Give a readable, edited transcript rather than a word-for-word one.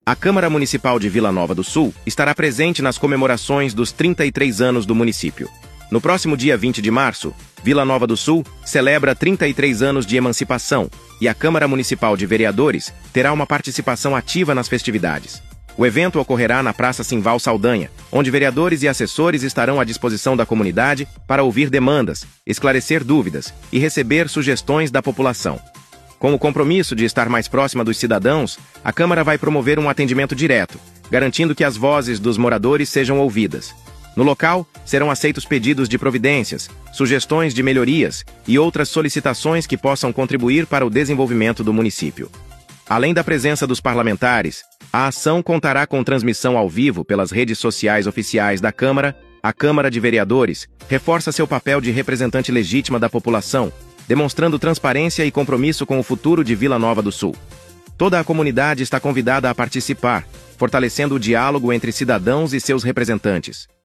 A Câmara Municipal de Vila Nova do Sul estará presente nas comemorações dos 33 anos do município. No próximo dia 20 de março, Vila Nova do Sul celebra 33 anos de emancipação e a Câmara Municipal de Vereadores terá uma participação ativa nas festividades. O evento ocorrerá na Praça Simval Saldanha, onde vereadores e assessores estarão à disposição da comunidade para ouvir demandas, esclarecer dúvidas e receber sugestões da população. Com o compromisso de estar mais próxima dos cidadãos, a Câmara vai promover um atendimento direto, garantindo que as vozes dos moradores sejam ouvidas. No local, serão aceitos pedidos de providências, sugestões de melhorias e outras solicitações que possam contribuir para o desenvolvimento do município. Além da presença dos parlamentares, a ação contará com transmissão ao vivo pelas redes sociais oficiais da Câmara. A Câmara de Vereadores reforça seu papel de representante legítima da população, demonstrando transparência e compromisso com o futuro de Vila Nova do Sul. Toda a comunidade está convidada a participar, fortalecendo o diálogo entre cidadãos e seus representantes.